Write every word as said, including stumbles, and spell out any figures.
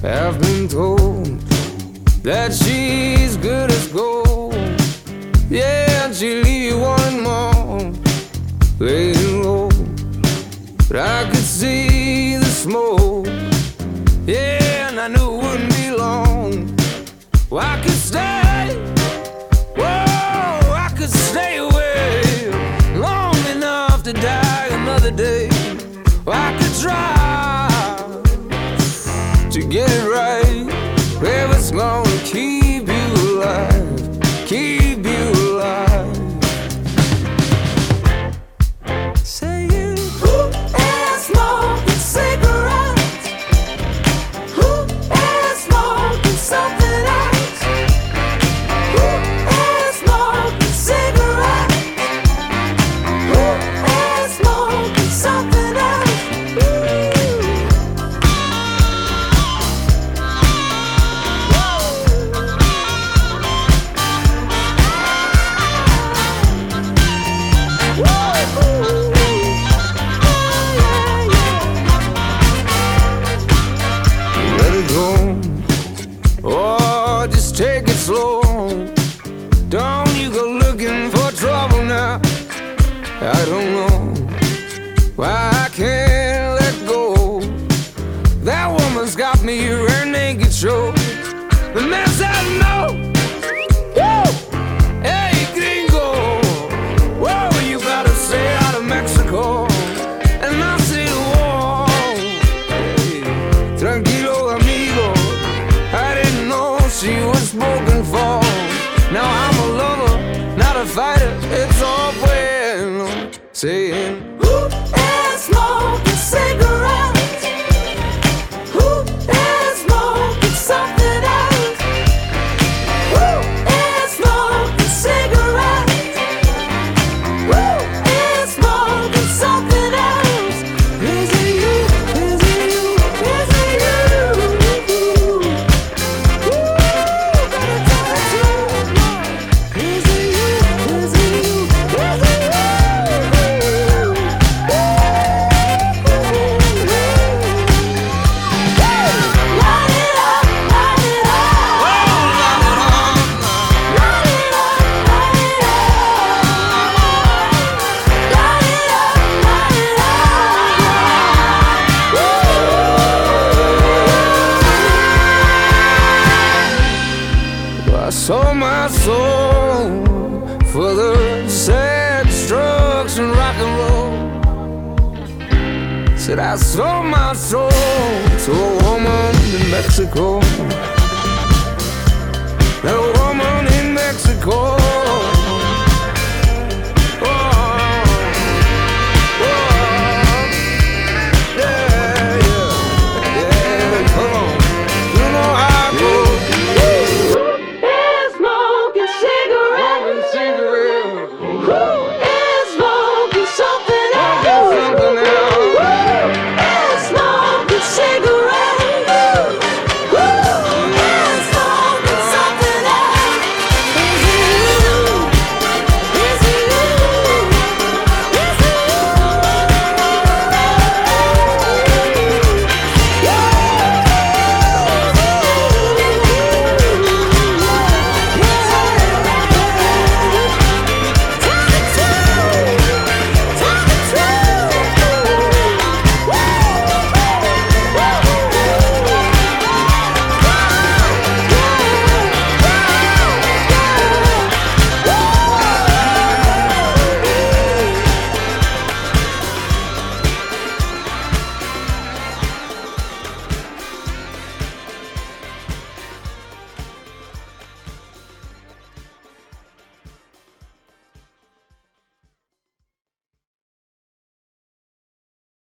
I've been told that she's good as gold. Yeah, and she'll leave you wanting more, laying low. But I could see the smoke, yeah, and I knew it wouldn't be long. Well, I could stay, whoa, I could stay away long enough to die another day. Well, I could try to get it right, where it's gonna keep you alive, keep you alive. Saying, who is smoking cigarettes? Who is smoking something else? Who is smoking cigarettes? Who is smoking something else? Oh, just take it slow. Don't you go looking for trouble now. I don't know why I can't let go. That woman's got me her naked show. The mess I know. Woo! Hey, gringo. Whoa, you gotta stay out of Mexico. And I say the war. Hey, tranquilo, amigo. I didn't know she was spoken for. Now I'm a lover, not a fighter. It's all bueno. Saying, who is smoking cigarettes? Who is smoking something else? Who is smoking cigarettes? Who is smoking something else? Is it you? Is it you? Is it you? I sold my soul for the sad drugs and rock and roll. Said I sold my soul to a woman in Mexico. That woman in Mexico.